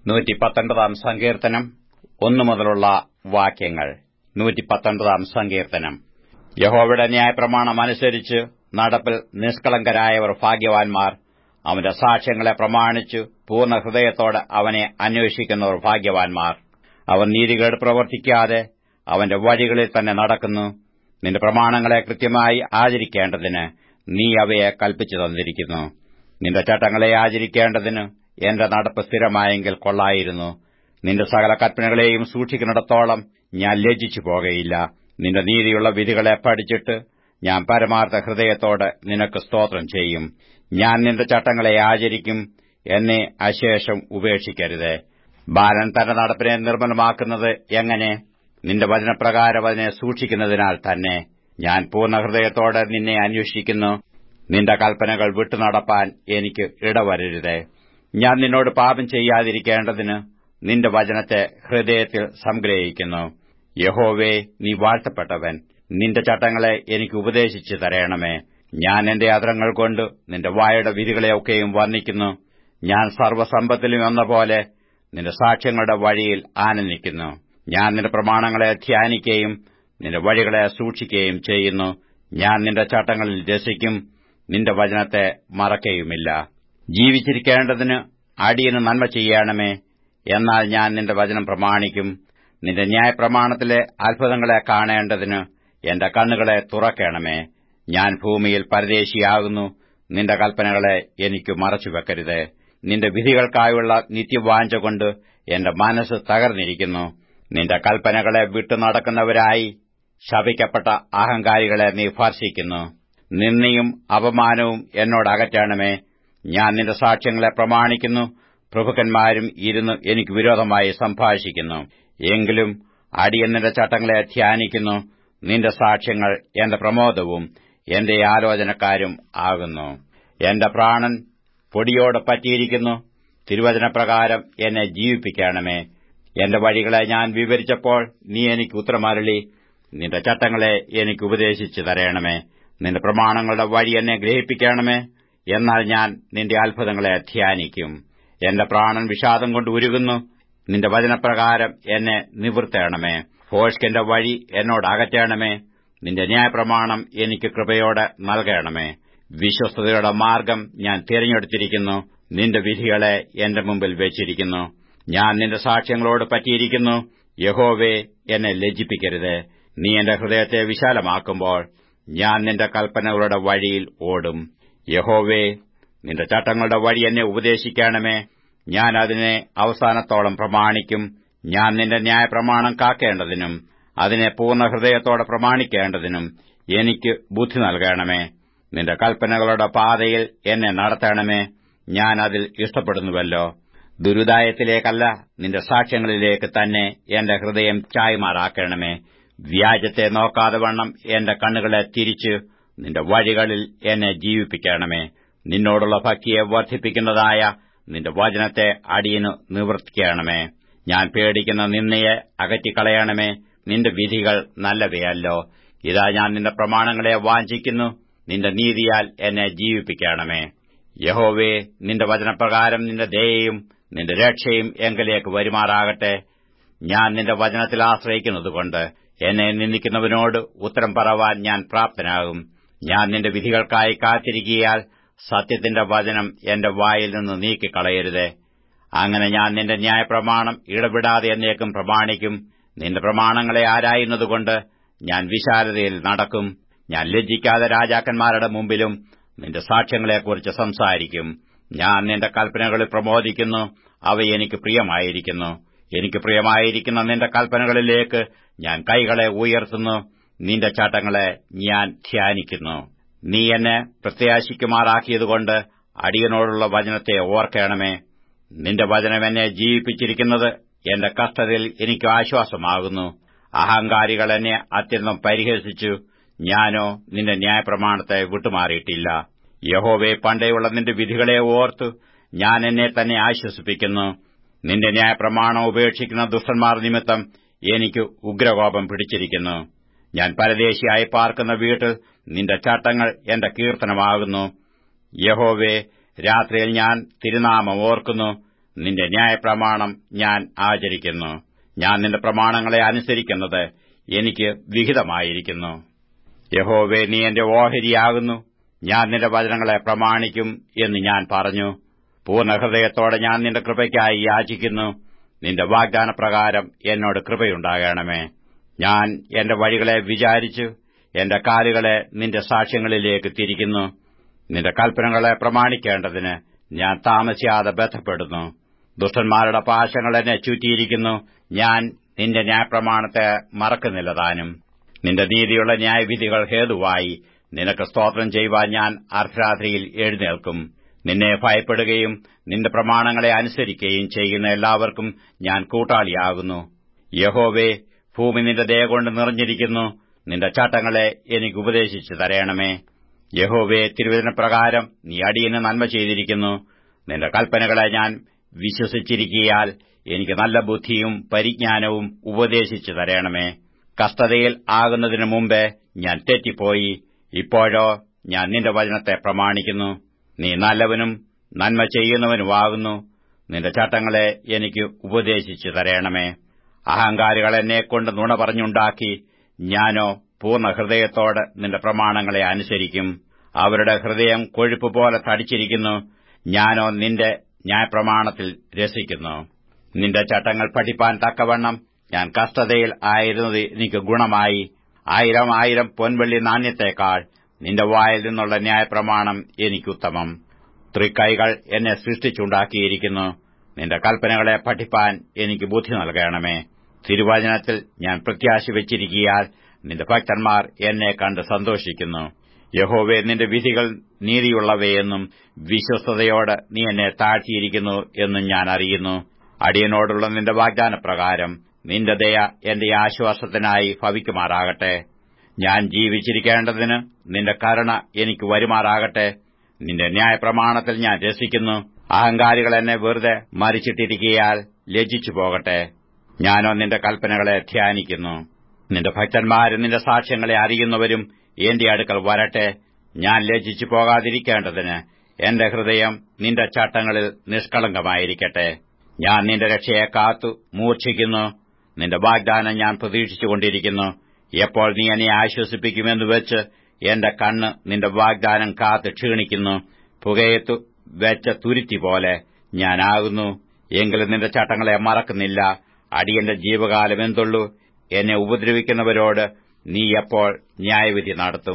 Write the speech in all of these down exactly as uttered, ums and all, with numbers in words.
നൂറ്റി പത്തൊൻപതാം സങ്കീർത്തനം ഒന്നു മുതലുള്ള വാക്യങ്ങൾ. നൂറ്റി പത്തൊൻപതാം സങ്കീർത്തനം. യഹോവയുടെ ന്യായപ്രമാണം അനുസരിച്ച് നടപ്പിൽ നിഷ്കളങ്കരായവർ ഭാഗ്യവാന്മാർ. അവന്റെ സാക്ഷ്യങ്ങളെ പ്രമാണിച്ചു പൂർണ്ണ ഹൃദയത്തോടെ അവനെ അന്വേഷിക്കുന്നവർ ഭാഗ്യവാന്മാർ. അവൻ നീതികേട് പ്രവർത്തിക്കാതെ അവന്റെ വഴികളിൽ തന്നെ നടക്കുന്നു. നിന്റെ പ്രമാണങ്ങളെ കൃത്യമായി ആചരിക്കേണ്ടതിന് നീ അവയെ കൽപ്പിച്ചു തന്നിരിക്കുന്നു. നിന്റെ ചട്ടങ്ങളെ ആചരിക്കേണ്ടതിന് എന്റെ നടപ്പ് സ്ഥിരമായെങ്കിൽ കൊള്ളായിരുന്നു. നിന്റെ സകല കൽപ്പനകളെയും സൂക്ഷിക്കുന്നിടത്തോളം ഞാൻ ലജ്ജിച്ചു പോകയില്ല. നിന്റെ നീതിയുള്ള വിധികളെ പഠിച്ചിട്ട് ഞാൻ പരമാർത്ഥ ഹൃദയത്തോടെ നിനക്ക് സ്തോത്രം ചെയ്യും. ഞാൻ നിന്റെ ചട്ടങ്ങളെ ആചരിക്കും. എന്നെ അശേഷം ഉപേക്ഷിക്കരുത്. ബാലൻ തന്റെ നടപ്പിനെ നിർമ്മലമാക്കുന്നത് എങ്ങനെ? നിന്റെ വചനപ്രകാരം അതിനെ സൂക്ഷിക്കുന്നതിനാൽ തന്നെ. ഞാൻ പൂർണ്ണ ഹൃദയത്തോടെ നിന്നെ അന്വേഷിക്കുന്നു. നിന്റെ കൽപ്പനകൾ വിട്ടുനടപ്പാൻ എനിക്ക് ഇടവരരുത്. ഞാൻ നിന്നോട് പാപം ചെയ്യാതിരിക്കേണ്ടതിന് നിന്റെ വചനത്തെ ഹൃദയത്തിൽ സംഗ്രഹിക്കുന്നു. യഹോവേ, നീ വാഴ്ത്തപ്പെട്ടവൻ. നിന്റെ ചട്ടങ്ങളെ എനിക്ക് ഉപദേശിച്ചു തരേണമേ. ഞാൻ എന്റെ അധരങ്ങൾ കൊണ്ട് നിന്റെ വായുടെ വിധികളെയൊക്കെയും വർണ്ണിക്കുന്നു. ഞാൻ സർവ്വസമ്പത്തിലും എന്ന പോലെ നിന്റെ സാക്ഷ്യങ്ങളുടെ വഴിയിൽ ആനന്ദിക്കുന്നു. ഞാൻ നിന്റെ പ്രമാണങ്ങളെ ധ്യാനിക്കുകയും നിന്റെ വഴികളെ സൂക്ഷിക്കുകയും ചെയ്യുന്നു. ഞാൻ നിന്റെ ചട്ടങ്ങളിൽ രസിക്കും. നിന്റെ വചനത്തെ മറക്കയുമില്ല. ജീവിച്ചിരിക്കേണ്ടതിന് അടിയന് നന്മ ചെയ്യണമേ. എന്നാൽ ഞാൻ നിന്റെ വചനം പ്രമാണിക്കും. നിന്റെ ന്യായപ്രമാണത്തിലെ അത്ഭുതങ്ങളെ കാണേണ്ടതിന് എന്റെ കണ്ണുകളെ തുറക്കണമേ. ഞാൻ ഭൂമിയിൽ പരദേശിയാകുന്നു. നിന്റെ കൽപ്പനകളെ എനിക്ക് മറച്ചുവെക്കരുത്. നിന്റെ വിധികൾക്കായുള്ള നിത്യവാഞ്ച കൊണ്ട് എന്റെ മനസ്സ് തകർന്നിരിക്കുന്നു. നിന്റെ കൽപ്പനകളെ വിട്ടുനടക്കുന്നവരായി ശപിക്കപ്പെട്ട അഹങ്കാരികളെ നീ ഭർഷിക്കുന്നു. നിന്ദയും അപമാനവും എന്നോടകറ്റണമേ. ഞാൻ നിന്റെ സാക്ഷ്യങ്ങളെ പ്രമാണിക്കുന്നു. പ്രഭുക്കന്മാരും ഇരുന്ന് എനിക്ക് വിരോധമായി സംഭാഷിക്കുന്നു. എങ്കിലും അടിയൻ നിന്റെ ചട്ടങ്ങളെ ധ്യാനിക്കുന്നു. നിന്റെ സാക്ഷ്യങ്ങൾ എന്റെ പ്രമോദവും എന്റെ ആലോചനക്കാരും ആകുന്നു. എന്റെ പ്രാണൻ പൊടിയോട് പറ്റിയിരിക്കുന്നു. തിരുവചനപ്രകാരം എന്നെ ജീവിപ്പിക്കണമേ. എന്റെ വഴികളെ ഞാൻ വിവരിച്ചപ്പോൾ നീ എനിക്ക് ഉത്തരമരുളി. നിന്റെ ചട്ടങ്ങളെ എനിക്ക് ഉപദേശിച്ചു തരേണമേ. നിന്റെ പ്രമാണങ്ങളുടെ വഴി എന്നെ ഗ്രഹിപ്പിക്കണമേ. എന്നാൽ ഞാൻ നിന്റെ അത്ഭുതങ്ങളെ ധ്യാനിക്കും. എന്റെ പ്രാണൻ വിഷാദം കൊണ്ട് ഉരുകുന്നു. നിന്റെ വചനപ്രകാരം എന്നെ നിവൃത്തേണമേ. ഭോഷ്കിന്റെ വഴി എന്നോട് അകറ്റണമേ. നിന്റെ ന്യായപ്രമാണം എനിക്ക് കൃപയോടെ നൽകണമേ. വിശ്വസ്തതയുടെ മാർഗം ഞാൻ തിരഞ്ഞെടുത്തിരിക്കുന്നു. നിന്റെ വിധികളെ എന്റെ മുമ്പിൽ വെച്ചിരിക്കുന്നു. ഞാൻ നിന്റെ സാക്ഷ്യങ്ങളോട് പറ്റിയിരിക്കുന്നു. യഹോവേ, എന്നെ ലജ്ജിപ്പിക്കരുത്. നീ എന്റെ ഹൃദയത്തെ വിശാലമാക്കുമ്പോൾ ഞാൻ നിന്റെ കൽപ്പനകളുടെ വഴിയിൽ ഓടും. യഹോവേ, നിന്റെ ചട്ടങ്ങളുടെ വഴി എന്നെ ഉപദേശിക്കണമേ. ഞാൻ അതിനെ അവസാനത്തോളം പ്രമാണിക്കും. ഞാൻ നിന്റെ ന്യായപ്രമാണം കാക്കേണ്ടതിനും അതിനെ പൂർണ്ണ ഹൃദയത്തോടെ പ്രമാണിക്കേണ്ടതിനും എനിക്ക് ബുദ്ധി നൽകണമേ. നിന്റെ കൽപ്പനകളുടെ പാതയിൽ എന്നെ നടത്തണമേ. ഞാൻ അതിൽ ഇഷ്ടപ്പെടുന്നുവല്ലോ. ദുരുദായത്തിലേക്കല്ല, നിന്റെ സാക്ഷ്യങ്ങളിലേക്ക് തന്നെ എന്റെ ഹൃദയം ചായ്മാറാക്കണമേ. വ്യാജത്തെ നോക്കാതെ വണ്ണം എന്റെ കണ്ണുകളെ തിരിച്ച് നിന്റെ വഴികളിൽ എന്നെ ജീവിപ്പിക്കണമേ. നിന്നോടുള്ള ഭക്തിയെ വർദ്ധിപ്പിക്കുന്നതായ നിന്റെ വചനത്തെ അടിയനു നിവർത്തിക്കണമേ. ഞാൻ പേടിക്കുന്ന നിന്ദയെ അകറ്റിക്കളയണമേ. നിന്റെ വിധികൾ നല്ലവയല്ലോ. ഇതാ, ഞാൻ നിന്റെ പ്രമാണങ്ങളെ വാഞ്ചിക്കുന്നു. നിന്റെ നീതിയാൽ എന്നെ ജീവിപ്പിക്കണമേ. യഹോവേ, നിന്റെ വചനപ്രകാരം നിന്റെ ദയയും നിന്റെ രക്ഷയും എങ്കിലേക്ക് വരുമാറാകട്ടെ. ഞാൻ നിന്റെ വചനത്തിൽ ആശ്രയിക്കുന്നതുകൊണ്ട് എന്നെ നിന്ദിക്കുന്നവനോട് ഉത്തരം പറവാൻ ഞാൻ പ്രാപ്തനാകും. ഞാൻ നിന്റെ വിധികൾക്കായി കാത്തിരിക്കിയാൽ സത്യത്തിന്റെ വചനം എന്റെ വായിൽ നിന്ന് നീക്കിക്കളയരുത്. അങ്ങനെ ഞാൻ നിന്റെ ന്യായപ്രമാണം ഇടവിടാതെ എന്നേക്കും പ്രമാണിക്കും. നിന്റെ പ്രമാണങ്ങളെ ആരായുന്നതുകൊണ്ട് ഞാൻ വിശാലതയിൽ നടക്കും. ഞാൻ ലജ്ജിക്കാതെ രാജാക്കന്മാരുടെ മുമ്പിലും നിന്റെ സാക്ഷ്യങ്ങളെക്കുറിച്ച് സംസാരിക്കും. ഞാൻ നിന്റെ കൽപ്പനകളിൽ പ്രമോദിക്കുന്നു. അവ എനിക്ക് പ്രിയമായിരിക്കുന്നു. എനിക്ക് പ്രിയമായിരിക്കുന്ന നിന്റെ കൽപ്പനകളിലേക്ക് ഞാൻ കൈകളെ ഉയർത്തുന്നു. നിന്റെ ചട്ടങ്ങളെ ഞാൻ ധ്യാനിക്കുന്നു. നീ എന്നെ പ്രത്യാശിക്കുമാറാക്കിയതുകൊണ്ട് അടിയനോടുള്ള വചനത്തെ ഓർക്കണമേ. നിന്റെ വചനം എന്നെ ജീവിപ്പിച്ചിരിക്കുന്നത് എന്റെ കഷ്ടതയിൽ എനിക്ക് ആശ്വാസമാകുന്നു. അഹങ്കാരികൾ എന്നെ അത്യന്തം പരിഹസിച്ചു. ഞാനോ നിന്റെ ന്യായപ്രമാണത്തെ വിട്ടുമാറിയിട്ടില്ല. യഹോവേ, പണ്ടേയുള്ള നിന്റെ വിധികളെ ഓർത്തു ഞാൻ എന്നെ തന്നെ ആശ്വസിപ്പിക്കുന്നു. നിന്റെ ന്യായപ്രമാണം ഉപേക്ഷിക്കുന്ന ദുഷ്ടന്മാർ നിമിത്തം എനിക്ക് ഉഗ്രകോപം പിടിച്ചിരിക്കുന്നു. ഞാൻ പരദേശിയായി പാർക്കുന്ന വീട്ടിൽ നിന്റെ ചട്ടങ്ങൾ എന്റെ കീർത്തനമാകുന്നു. യഹോവേ, രാത്രിയിൽ ഞാൻ തിരുനാമം ഓർക്കുന്നു. നിന്റെ ന്യായപ്രമാണം ഞാൻ ആചരിക്കുന്നു. ഞാൻ നിന്റെ പ്രമാണങ്ങളെ അനുസരിക്കുന്നത് എനിക്ക് വിഹിതമായിരിക്കുന്നു. യഹോവേ, നീ എന്റെ ഓഹരിയാകുന്നു. ഞാൻ നിന്റെ വചനങ്ങളെ പ്രമാണിക്കും എന്ന് ഞാൻ പറഞ്ഞു. പൂർണ്ണഹൃദയത്തോടെ ഞാൻ നിന്റെ കൃപയ്ക്കായി യാചിക്കുന്നു. നിന്റെ വാഗ്ദാനപ്രകാരം എന്നോട് കൃപയുണ്ടാകണമേ. ഞാൻ എന്റെ വഴികളെ വിചാരിച്ചു എന്റെ കാലുകളെ നിന്റെ സാക്ഷ്യങ്ങളിലേക്ക് തിരിക്കുന്നു. നിന്റെ കൽപ്പനകളെ പ്രമാണിക്കേണ്ടതിന് ഞാൻ താമസിയാതെ ബന്ധപ്പെടുന്നു. ദുഷ്ടന്മാരുടെ പാശങ്ങൾ എന്നെ ചുറ്റിയിരിക്കുന്നു. ഞാൻ നിന്റെ ന്യായപ്രമാണത്തെ മറക്കുന്നില്ല താനും. നിന്റെ നീതിയുള്ള ന്യായവിധികൾ ഹേതുവായി നിനക്ക് സ്തോത്രം ചെയ്യുവാൻ ഞാൻ അർദ്ധരാത്രിയിൽ എഴുന്നേൽക്കും. നിന്നെ ഭയപ്പെടുകയും നിന്റെ പ്രമാണങ്ങളെ അനുസരിക്കുകയും ചെയ്യുന്ന എല്ലാവർക്കും ഞാൻ കൂട്ടാളിയാകുന്നു. യഹോവേ, ഭൂമി നിന്റെ ദയകൊണ്ട് നിറഞ്ഞിരിക്കുന്നു. നിന്റെ ചട്ടങ്ങളെ എനിക്ക് ഉപദേശിച്ചു തരയണമേ. യഹോവേ, തിരുവചനപ്രകാരം നീ അടിയന് നന്മ ചെയ്തിരിക്കുന്നു. നിന്റെ കൽപ്പനകളെ ഞാൻ വിശ്വസിച്ചിരിക്കയാൽ എനിക്ക് നല്ല ബുദ്ധിയും പരിജ്ഞാനവും ഉപദേശിച്ചു തരയണമേ. കഷ്ടതയിൽ ആകുന്നതിനു മുമ്പേ ഞാൻ തെറ്റിപ്പോയി. ഇപ്പോഴോ ഞാൻ നിന്റെ വചനത്തെ പ്രമാണിക്കുന്നു. നീ നല്ലവനും നന്മ ചെയ്യുന്നവനുമാകുന്നു. നിന്റെ ചട്ടങ്ങളെ എനിക്ക് ഉപദേശിച്ചു തരയണമേ. അഹങ്കാരികൾ എന്നെക്കൊണ്ട് നുണ പറഞ്ഞുണ്ടാക്കി. ഞാനോ പൂർണ്ണ ഹൃദയത്തോടെ നിന്റെ പ്രമാണങ്ങളെ അനുസരിക്കും. അവരുടെ ഹൃദയം കൊഴുപ്പുപോലെ തടിച്ചിരിക്കുന്നു. ഞാനോ നിന്റെ ന്യായപ്രമാണത്തിൽ രസിക്കുന്നു. നിന്റെ ചട്ടങ്ങൾ പഠിപ്പാൻ തക്കവണ്ണം ഞാൻ കഷ്ടതയിൽ ആയിരുന്നത് എനിക്ക് ഗുണമായി. ആയിരം ആയിരം പൊൻവെള്ളി നാണ്യത്തേക്കാൾ നിന്റെ വായിൽ നിന്നുള്ള ന്യായപ്രമാണം എനിക്കുത്തമം. തൃക്കൈകൾ എന്നെ സൃഷ്ടിച്ചുണ്ടാക്കിയിരിക്കുന്നു. നിന്റെ കൽപ്പനകളെ പഠിപ്പാൻ എനിക്ക് ബുദ്ധി നൽകണമേ. തിരുവചനത്തിൽ ഞാൻ പ്രത്യാശ വെച്ചിരിക്കയാൽ നിന്റെ ഭക്തന്മാർ എന്നെ കണ്ട് സന്തോഷിക്കുന്നു. യഹോവേ, നിന്റെ വിധികൾ നീതിയുള്ളവയെന്നും വിശ്വസ്തയോട് നീ എന്നെ താഴ്ത്തിയിരിക്കുന്നു എന്നും ഞാൻ അറിയുന്നു. അടിയനോടുള്ള നിന്റെ വാഗ്ദാനപ്രകാരം നിന്റെ ദയ എന്റെ ആശ്വാസത്തിനായി ഭവിക്കുമാറാകട്ടെ. ഞാൻ ജീവിച്ചിരിക്കേണ്ടതിന് നിന്റെ കരുണ എനിക്ക് വരുമാറാകട്ടെ. നിന്റെ ന്യായപ്രമാണത്തിൽ ഞാൻ രസിക്കുന്നു. അഹങ്കാരികൾ എന്നെ വെറുതെ മരിച്ചിട്ടിരിക്കയാൽ ലജ്ജിച്ചു പോകട്ടെ. ഞാനോ നിന്റെ കൽപ്പനകളെ ധ്യാനിക്കുന്നു. നിന്റെ ഭക്തന്മാരും നിന്റെ സാക്ഷ്യങ്ങളെ അറിയുന്നവരും എന്റെ അടുക്കൽ വരട്ടെ. ഞാൻ ലജ്ജിച്ചു പോകാതിരിക്കേണ്ടതിന് എന്റെ ഹൃദയം നിന്റെ ചട്ടങ്ങളിൽ നിഷ്കളങ്കമായിരിക്കട്ടെ. ഞാൻ നിന്റെ രക്ഷയെ കാത്തു മൂർച്ഛിക്കുന്നു. നിന്റെ വാഗ്ദാനം ഞാൻ പ്രതീക്ഷിച്ചുകൊണ്ടിരിക്കുന്നു. എപ്പോൾ നീ എന്നെ ആശ്വസിപ്പിക്കുമെന്ന് വെച്ച് എന്റെ കണ്ണ് നിന്റെ വാഗ്ദാനം കാത്ത് ക്ഷീണിക്കുന്നു. പുകയത്തു വെച്ച തുരുത്തി പോലെ ഞാനാകുന്നു. എങ്കിലും നിന്റെ ചട്ടങ്ങളെ മറക്കുന്നില്ല. അടിയന്റെ ജീവകാലം എന്തുള്ളൂ? എന്നെ ഉപദ്രവിക്കുന്നവരോട് നീ എപ്പോൾ ന്യായവിധി നടത്തും?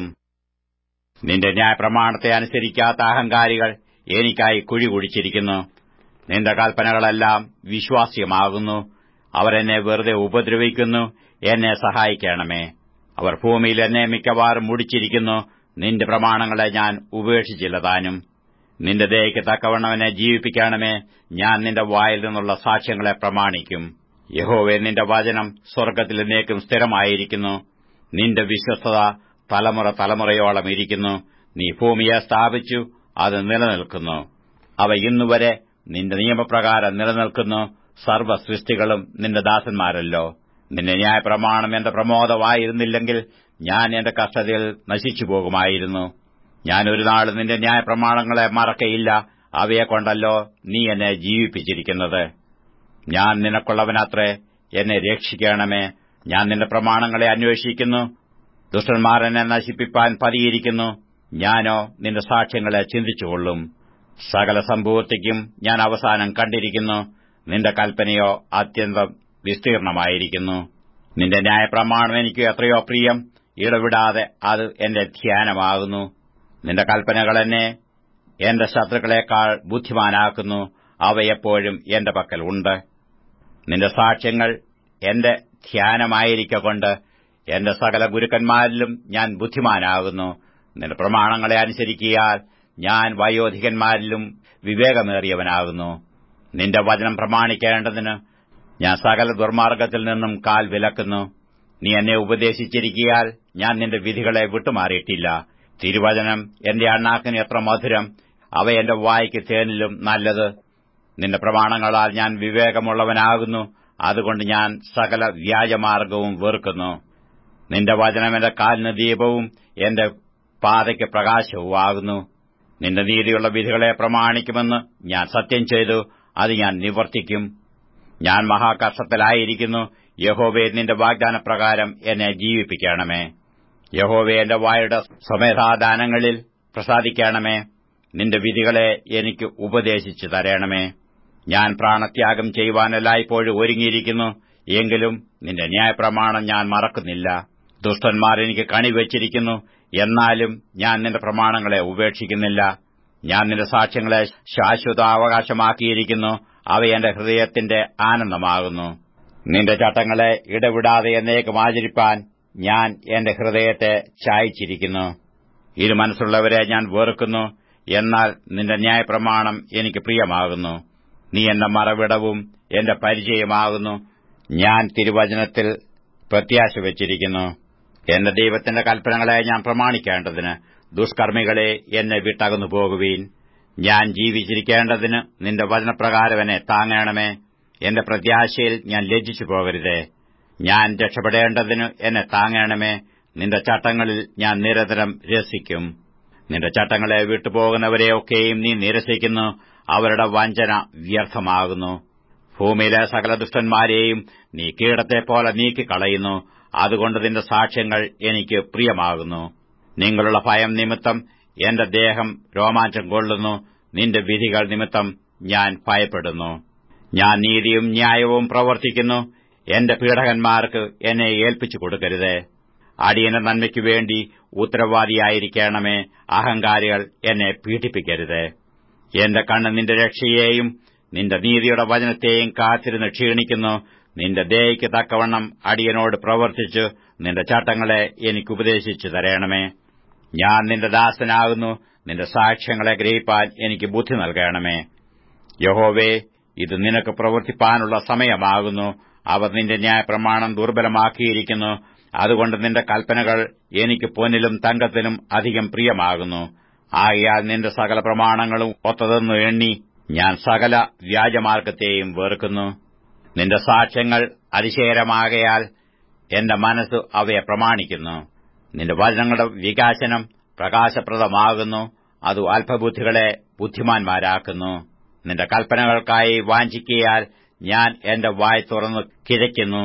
നിന്റെ ന്യായപ്രമാണത്തെ അനുസരിക്കാത്ത അഹങ്കാരികൾ എനിക്കായി കുഴി കുഴിച്ചിരിക്കുന്നു. നിന്റെ കൽപ്പനകളെല്ലാം വിശ്വാസ്യമാകുന്നു. അവർ എന്നെ വെറുതെ ഉപദ്രവിക്കുന്നു. എന്നെ സഹായിക്കണമേ. അവർ ഭൂമിയിൽ എന്നെ മിക്കവാറും മുടിച്ചിരിക്കുന്നു. നിന്റെ പ്രമാണങ്ങളെ ഞാൻ ഉപേക്ഷിച്ചില്ല താനും. നിന്റെ ദയയ്ക്ക് തക്കവണ്ണം എന്നെ ജീവിപ്പിക്കണമേ. ഞാൻ നിന്റെ വായിൽ നിന്നുള്ള സാക്ഷ്യങ്ങളെ പ്രമാണിക്കും. യഹോവേ, നിന്റെ വചനം സ്വർഗ്ഗത്തിൽ എന്നേക്കും സ്ഥിരമായിരിക്കുന്നു. നിന്റെ വിശ്വസ്തത തലമുറ തലമുറയോളം ഇരിക്കുന്നു. നീ ഭൂമിയെ സ്ഥാപിച്ചു, അത് നിലനിൽക്കുന്നു. അവ ഇന്നുവരെ നിന്റെ നിയമപ്രകാരം നിലനിൽക്കുന്നു. സർവ്വസൃഷ്ടികളും നിന്റെ ദാസന്മാരല്ലോ. നിന്റെ ന്യായപ്രമാണം എന്റെ പ്രമോദമായിരുന്നില്ലെങ്കിൽ ഞാൻ എന്റെ കഷ്ടതയിൽ നശിച്ചുപോകുമായിരുന്നു. ഞാൻ ഒരു നാൾ നിന്റെ ന്യായപ്രമാണങ്ങളെ മറക്കയില്ല. അവയെക്കൊണ്ടല്ലോ നീ എന്നെ ജീവിപ്പിച്ചിരിക്കുന്നത്. ഞാൻ നിനക്കുള്ളവനത്രേ. എന്നെ രക്ഷിക്കണമേ. ഞാൻ നിന്റെ പ്രമാണങ്ങളെ അന്വേഷിക്കുന്നു. ദുഷ്ടന്മാർ എന്നെ നശിപ്പിപ്പാൻ പതിയിരിക്കുന്നു. ഞാനോ നിന്റെ സാക്ഷ്യങ്ങളെ ചിന്തിച്ചുകൊള്ളും. സകല സമ്പൂർത്തിക്കും ഞാൻ അവസാനം കണ്ടിരിക്കുന്നു. നിന്റെ കൽപ്പനയോ അത്യന്തം വിസ്തീർണമായിരിക്കുന്നു. നിന്റെ ന്യായപ്രമാണം എനിക്ക് എത്രയോ പ്രിയം. ഇടവിടാതെ അത് എന്റെ ധ്യാനമാകുന്നു. നിന്റെ കൽപ്പനകൾ എന്നെ എന്റെ ശത്രുക്കളെക്കാൾ ബുദ്ധിമാനാക്കുന്നു. അവയെപ്പോഴും എന്റെ പക്കൽ ഉണ്ട്. നിന്റെ സാക്ഷ്യങ്ങൾ എന്റെ ധ്യാനമായിരിക്കൊണ്ട് എന്റെ സകല ഗുരുക്കന്മാരിലും ഞാൻ ബുദ്ധിമാനാകുന്നു. നിന്റെ പ്രമാണങ്ങളെ അനുസരിക്കയാൽ ഞാൻ വയോധികന്മാരിലും വിവേകമേറിയവനാകുന്നു. നിന്റെ വചനം പ്രമാണിക്കേണ്ടതിന് ഞാൻ സകല ദുർമാർഗ്ഗത്തിൽ നിന്നും കാൽ വിലക്കുന്നു. നീ എന്നെ ഉപദേശിച്ചിരിക്കയാൽ ഞാൻ നിന്റെ വിധികളെ വിട്ടുമാറിയിട്ടില്ല. തിരുവചനം എന്റെ അണ്ണാക്കിന് എത്ര മധുരം! അവ എന്റെ വായ്ക്ക് തേനിലും നല്ലത്. നിന്റെ പ്രമാണങ്ങളാൽ ഞാൻ വിവേകമുള്ളവനാകുന്നു. അതുകൊണ്ട് ഞാൻ സകല വ്യാജമാർഗവും വെറുക്കുന്നു. നിന്റെ വചനം എന്റെ കാലിന് ദീപവും എന്റെ പാതയ്ക്ക് പ്രകാശവുമാകുന്നു. നിന്റെ നീതിയുള്ള വിധികളെ പ്രമാണിക്കുമെന്ന് ഞാൻ സത്യം ചെയ്തു. അത് ഞാൻ നിവർത്തിക്കും. ഞാൻ മഹാകഷ്ടത്തിലായിരിക്കുന്നു. യഹോവേ, നിന്റെ വാഗ്ദാനപ്രകാരം എന്നെ ജീവിപ്പിക്കണമേ. യഹോവേ, എന്റെ വായുടെ സ്വമേധാദാനങ്ങളിൽ പ്രസാദിക്കണമേ. നിന്റെ വിധികളെ എനിക്ക് ഉപദേശിച്ചു തരണമേ. ഞാൻ പ്രാണത്യാഗം ചെയ്യുവാൻ എല്ലായ്പ്പോഴും ഒരുങ്ങിയിരിക്കുന്നു. എങ്കിലും നിന്റെ ന്യായപ്രമാണം ഞാൻ മറക്കുന്നില്ല. ദുഷ്ടന്മാർ എനിക്ക് കണിവച്ചിരിക്കുന്നു. എന്നാലും ഞാൻ നിന്റെ പ്രമാണങ്ങളെ ഉപേക്ഷിക്കുന്നില്ല. ഞാൻ നിന്റെ സാക്ഷ്യങ്ങളെ ശാശ്വതാവകാശമാക്കിയിരിക്കുന്നു. അവ എന്റെ ഹൃദയത്തിന്റെ ആനന്ദമാകുന്നു. നിന്റെ ചട്ടങ്ങളെ ഇടവിടാതെ എന്നേക്കും ആചരിപ്പാൻ ഞാൻ എന്റെ ഹൃദയത്തെ ചായ്ച്ചിരിക്കുന്നു. ഇരു മനസ്സുള്ളവരെ ഞാൻ വെറുക്കുന്നു. എന്നാൽ നിന്റെ ന്യായപ്രമാണം എനിക്ക് പ്രിയമാകുന്നു. നീ എന്റെ മറവിടവും എന്റെ പരിചയമാകുന്നു. ഞാൻ തിരുവചനത്തിൽ പ്രത്യാശ വച്ചിരിക്കുന്നു. എന്റെ ദൈവത്തിന്റെ കൽപ്പനകളെ ഞാൻ പ്രമാണിക്കേണ്ടതിന് ദുഷ്കർമ്മികളെ എന്നെ വിട്ടകന്നു പോകുവീൻ. ഞാൻ ജീവിച്ചിരിക്കേണ്ടതിന് നിന്റെ വചനപ്രകാരം എന്നെ താങ്ങണമേ. എന്റെ പ്രത്യാശയിൽ ഞാൻ ലജ്ജിച്ചു പോകരുതേ. ഞാൻ രക്ഷപ്പെടേണ്ടതിന് എന്നെ താങ്ങണമേ. നിന്റെ ചട്ടങ്ങളിൽ ഞാൻ നിരന്തരം രസിക്കും. നിന്റെ ചട്ടങ്ങളെ വിട്ടുപോകുന്നവരെയൊക്കെയും നീ നിരസിക്കുന്നു. അവരുടെ വഞ്ചന വ്യർത്ഥമാകുന്നു. ഭൂമിയിലെ സകല ദുഷ്ടന്മാരെയും നീ കീടത്തെപ്പോലെ നീക്കിക്കളയുന്നു. അതുകൊണ്ട് നിന്റെ സാക്ഷ്യങ്ങൾ എനിക്ക് പ്രിയമാകുന്നു. നിങ്ങളുള്ള ഭയം നിമിത്തം എന്റെ ദേഹം രോമാഞ്ചം കൊള്ളുന്നു. നിന്റെ വിധികൾ നിമിത്തം ഞാൻ ഭയപ്പെടുന്നു. ഞാൻ നീതിയും ന്യായവും പ്രവർത്തിക്കുന്നു. എന്റെ പീഡകന്മാർക്ക് എന്നെ ഏൽപ്പിച്ചു കൊടുക്കരുതേ. അടിയന്റെ നന്മയ്ക്കു വേണ്ടി ഉത്തരവാദിയായിരിക്കണമേ. അഹങ്കാരികൾ എന്നെ പീഡിപ്പിക്കരുതേ. എന്റെ കണ്ണ് നിന്റെ രക്ഷയെയും നിന്റെ നീതിയുടെ വചനത്തെയും കാത്തിരുന്ന് ക്ഷീണിക്കുന്നു. നിന്റെ ദയയ്ക്ക് തക്കവണ്ണം അടിയനോട് പ്രവർത്തിച്ചു നിന്റെ ചട്ടങ്ങളെ എനിക്ക് ഉപദേശിച്ചു തരണമേ. ഞാൻ നിന്റെ ദാസനാകുന്നു. നിന്റെ സാക്ഷ്യങ്ങളെ ഗ്രഹിപ്പാൻ എനിക്ക് ബുദ്ധി നൽകണമേ. യഹോവേ, ഇത് നിനക്ക് പ്രവർത്തിപ്പാനുള്ള സമയമാകുന്നു. അവർ നിന്റെ ന്യായപ്രമാണം ദുർബലമാക്കിയിരിക്കുന്നു. അതുകൊണ്ട് നിന്റെ കൽപ്പനകൾ എനിക്ക് പൊന്നിലും തങ്കത്തിലും അധികം പ്രിയമാകുന്നു. ആകയാൽ നിന്റെ സകല പ്രമാണങ്ങളും ഒത്തതെന്നു എണ്ണി ഞാൻ സകല വ്യാജമാർഗത്തെയും വെറുക്കുന്നു. നിന്റെ സാക്ഷ്യങ്ങൾ അതിശയകരമാകയാൽ എന്റെ മനസ്സ് അവയെ പ്രമാണിക്കുന്നു. നിന്റെ വചനങ്ങളുടെ വികാസനം പ്രകാശപ്രദമാകുന്നു. അത് അല്പബുദ്ധികളെ ബുദ്ധിമാന്മാരാക്കുന്നു. നിന്റെ കൽപ്പനകൾക്കായി വാഞ്ചിക്കയാൽ ഞാൻ എന്റെ വായ് തുറന്നു കിഴയ്ക്കുന്നു.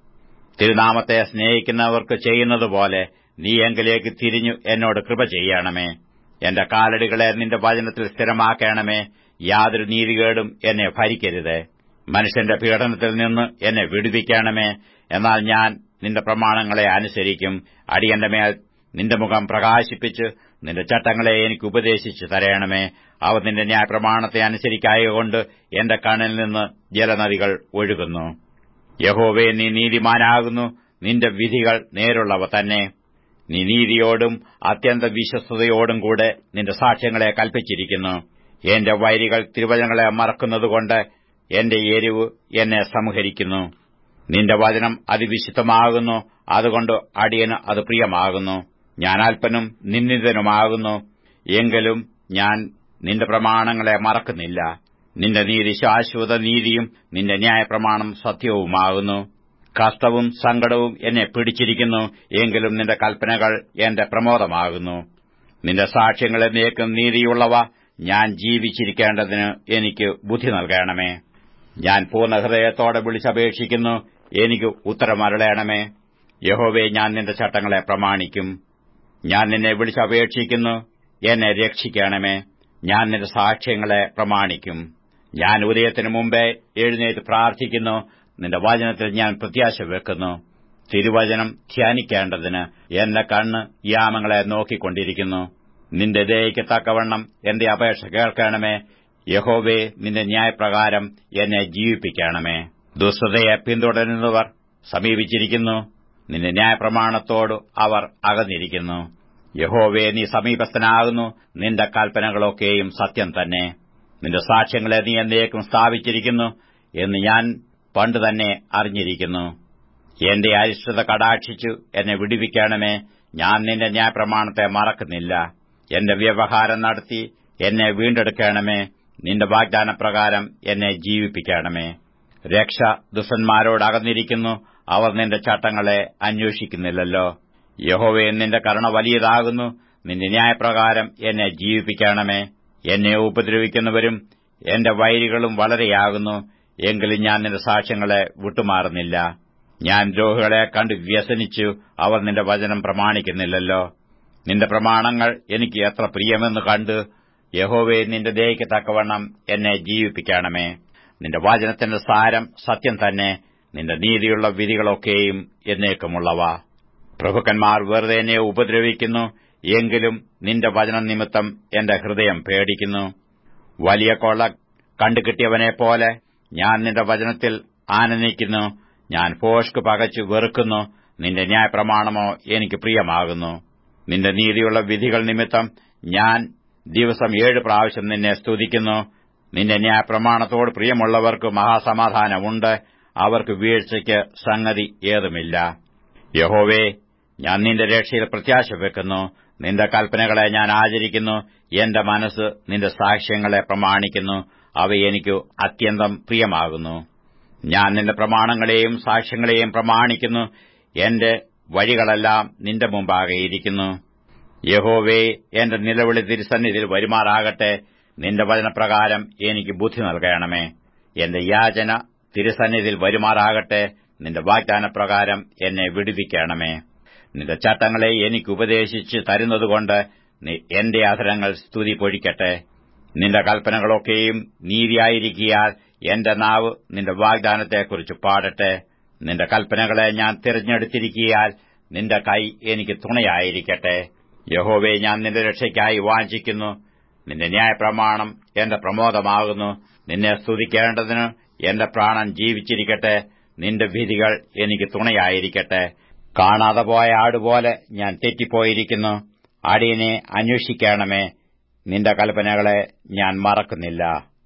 തിരുനാമത്തെ സ്നേഹിക്കുന്നവർക്ക് ചെയ്യുന്നതുപോലെ നീ എങ്കിലേക്ക് തിരിഞ്ഞു എന്നോട് കൃപ ചെയ്യണമേ. എന്റെ കാലടികളെ നിന്റെ വചനത്തിൽ സ്ഥിരമാക്കണമേ. യാതൊരു നീതികേടും എന്നെ ഭരിക്കരുത്. മനുഷ്യന്റെ പീഡനത്തിൽ നിന്ന് എന്നെ വിടുവിക്കണമേ. എന്നാൽ ഞാൻ നിന്റെ പ്രമാണങ്ങളെ അനുസരിക്കും. അടിയന്റെ മേൽ നിന്റെ മുഖം പ്രകാശിപ്പിച്ച് നിന്റെ ചട്ടങ്ങളെ എനിക്ക് ഉപദേശിച്ചു തരണമേ. അവ നിന്റെ ന്യായപ്രമാണത്തെ അനുസരിക്കായകൊണ്ട് എന്റെ കണ്ണിൽ നിന്ന് ജലനദികൾ ഒഴുകുന്നു. യഹോവേ, നീ നീതിമാനാകുന്നു. നിന്റെ വിധികൾ നേരുള്ളവ തന്നെ. നീ നീതിയോടും അത്യന്ത വിശ്വസ്തയോടും കൂടെ നിന്റെ സാക്ഷ്യങ്ങളെ കൽപ്പിച്ചിരിക്കുന്നു. എന്റെ വൈരികൾ തിരുവചനങ്ങളെ മറക്കുന്നതുകൊണ്ട് എന്റെ എരിവ് എന്നെ സംഹരിക്കുന്നു. നിന്റെ വചനം അതിവിശുദ്ധമാകുന്നു. അതുകൊണ്ട് അടിയന് അത് പ്രിയമാകുന്നു. ഞാൻ അല്പനും നിന്ദിതനുമാകുന്നു. എങ്കിലും ഞാൻ നിന്റെ പ്രമാണങ്ങളെ മറക്കുന്നില്ല. നിന്റെ നീതി ശാശ്വത നീതിയും നിന്റെ ന്യായപ്രമാണം സത്യവുമാകുന്നു. കഷ്ടവും സങ്കടവും എന്നെ പിടിച്ചിരിക്കുന്നു. എങ്കിലും നിന്റെ കൽപ്പനകൾ എന്റെ പ്രമോദമാകുന്നു. നിന്റെ സാക്ഷ്യങ്ങൾ എന്നേക്കും നീതിയുള്ളവ. ഞാൻ ജീവിച്ചിരിക്കേണ്ടതിന് എനിക്ക് ബുദ്ധി നൽകണമേ. ഞാൻ പൂർണ്ണ ഹൃദയത്തോടെ വിളിച്ചപേക്ഷിക്കുന്നു. എനിക്ക് ഉത്തരമരുളണമേ. യഹോവേ, ഞാൻ നിന്റെ ചട്ടങ്ങളെ പ്രമാണിക്കും. ഞാൻ നിന്നെ വിളിച്ചപേക്ഷിക്കുന്നു. എന്നെ രക്ഷിക്കണമേ. ഞാൻ നിന്റെ സാക്ഷ്യങ്ങളെ പ്രമാണിക്കും. ഞാൻ ഉദയത്തിനു മുമ്പേ എഴുന്നേറ്റ് പ്രാർത്ഥിക്കുന്നു. നിന്റെ വചനത്തിൽ ഞാൻ പ്രത്യാശ വെക്കുന്നു. തിരുവചനം ധ്യാനിക്കേണ്ടതിന് എന്റെ കണ്ണ് യാമങ്ങളെ നോക്കിക്കൊണ്ടിരിക്കുന്നു. നിന്റെ ദയയ്ക്ക് തക്കവണ്ണം എന്റെ അപേക്ഷ കേൾക്കണമേ. യഹോവേ, നിന്റെ ന്യായപ്രകാരം എന്നെ ജീവിപ്പിക്കണമേ. ദുഷ്ടതയെ പിന്തുടരുന്നവർ സമീപിച്ചിരിക്കുന്നു. നിന്റെ ന്യായപ്രമാണത്തോട് അവർ അകന്നിരിക്കുന്നു. യഹോവേ, നീ സമീപസ്ഥനാകുന്നു. നിന്റെ കൽപ്പനകളൊക്കെയും സത്യം തന്നെ. നിന്റെ സാക്ഷ്യങ്ങളെ നീ എന്നേക്കും സ്ഥാപിച്ചിരിക്കുന്നു എന്ന് ഞാൻ പണ്ടുതന്നെ അറിഞ്ഞിരിക്കുന്നു. എന്റെ അരിഷ്ടത കടാക്ഷിച്ചു എന്നെ വിടുവിക്കണമേ. ഞാൻ നിന്റെ ന്യായപ്രമാണത്തെ മറക്കുന്നില്ല. എന്റെ വ്യവഹാരം നടത്തി എന്നെ വീണ്ടെടുക്കണമേ. നിന്റെ വാഗ്ദാനപ്രകാരം എന്നെ ജീവിപ്പിക്കണമേ. രക്ഷ ദുഷ്ടന്മാരോട് അകന്നിരിക്കുന്നു. അവർ നിന്റെ ചട്ടങ്ങളെ അന്വേഷിക്കുന്നില്ലല്ലോ. യഹോവേ, നിന്റെ കരുണ വലിയതാകുന്നു. നിന്റെ ന്യായപ്രകാരം എന്നെ ജീവിപ്പിക്കണമേ. എന്നെ ഉപദ്രവിക്കുന്നവരും എന്റെ വൈരികളും വളരെയാകുന്നു. എങ്കിലും ഞാൻ നിന്റെ സാക്ഷ്യങ്ങളെ വിട്ടുമാറുന്നില്ല. ഞാൻ ദ്രോഹികളെ കണ്ട് വ്യസനിച്ചു, അവർ നിന്റെ വചനം പ്രമാണിക്കുന്നില്ലല്ലോ. നിന്റെ പ്രമാണങ്ങൾ എനിക്ക് എത്ര പ്രിയമെന്ന് കണ്ട്, യഹോവേ, നിന്റെ ദയയ്ക്ക് തക്കവണ്ണം എന്നെ ജീവിപ്പിക്കണമേ. നിന്റെ വചനത്തിന്റെ സാരം സത്യം തന്നെ. നിന്റെ നീതിയുള്ള വിധികളൊക്കെയും എന്നേക്കുമുള്ളവ. പ്രഭുക്കന്മാർ വെറുതെ എന്നെ ഉപദ്രവിക്കുന്നു, എങ്കിലും നിന്റെ വചനം നിമിത്തം എന്റെ ഹൃദയം പേടിക്കുന്നു. വലിയ കൊള്ള കണ്ടുകിട്ടിയവനെപ്പോലെ ഞാൻ നിന്റെ വചനത്തിൽ ആനന്ദിക്കുന്നു. ഞാൻ ഭോഷ്ക് പകച്ചു വെറുക്കുന്നു. നിന്റെ ന്യായപ്രമാണമോ എനിക്ക് പ്രിയമാകുന്നു. നിന്റെ നീതിയുള്ള വിധികൾ നിമിത്തം ഞാൻ ദിവസം ഏഴ് പ്രാവശ്യം നിന്നെ സ്തുതിക്കുന്നു. നിന്റെ ന്യായപ്രമാണത്തോട് പ്രിയമുള്ളവർക്ക് മഹാസമാധാനമുണ്ട്. അവർക്ക് വീഴ്ചയ്ക്ക് സംഗതി ഏതുമില്ല. യഹോവേ, ഞാൻ നിന്റെ രക്ഷയിൽ പ്രത്യാശ വെക്കുന്നു. നിന്റെ കൽപ്പനകളെ ഞാൻ ആചരിക്കുന്നു. എന്റെ മനസ്സ് നിന്റെ സാക്ഷ്യങ്ങളെ പ്രമാണിക്കുന്നു. അവ എനിക്ക് അത്യന്തം പ്രിയമാകുന്നു. ഞാൻ നിന്റെ പ്രമാണങ്ങളെയും സാക്ഷ്യങ്ങളെയും പ്രമാണിക്കുന്നു. എന്റെ വഴികളെല്ലാം നിന്റെ മുമ്പാകെ ഇരിക്കുന്നു. യഹോവേ, എന്റെ നിലവിളി തിരുസന്നിധിയിൽ വരുമാറാകട്ടെ. നിന്റെ വചനപ്രകാരം എനിക്ക് ബുദ്ധി നൽകണമേ. എന്റെ യാചന തിരുസന്നിധിയിൽ വരുമാറാകട്ടെ. നിന്റെ വാഗ്ദാനപ്രകാരം എന്നെ വിടുവിക്കണമേ. നിന്റെ ചട്ടങ്ങളെ എനിക്ക് ഉപദേശിച്ച് തരുന്നതുകൊണ്ട് എന്റെ അധരങ്ങൾ സ്തുതി പൊഴിക്കട്ടെ. നിന്റെ കൽപ്പനകളൊക്കെയും നീതിയായിരിക്കിയാൽ എന്റെ നാവ് നിന്റെ വാഗ്ദാനത്തെക്കുറിച്ച് പാടട്ടെ. നിന്റെ കൽപ്പനകളെ ഞാൻ തിരഞ്ഞെടുത്തിരിക്കിയാൽ നിന്റെ കൈ എനിക്ക് തുണയായിരിക്കട്ടെ. യഹോവേ, ഞാൻ നിന്റെ രക്ഷയ്ക്കായി വാഞ്ചിക്കുന്നു. നിന്റെ ന്യായപ്രമാണം എന്റെ പ്രമോദമാകുന്നു. നിന്നെ സ്തുതിക്കേണ്ടതിന് എന്റെ പ്രാണൻ ജീവിച്ചിരിക്കട്ടെ. നിന്റെ വിധികൾ എനിക്ക് തുണയായിരിക്കട്ടെ. കാണാതെ പോയ ആടുപോലെ ഞാൻ തെറ്റിപ്പോയിരിക്കുന്നു. അടിയനെ അന്വേഷിക്കണമേ. നിന്റെ കൽപ്പനകളെ ഞാൻ മറക്കുന്നില്ല.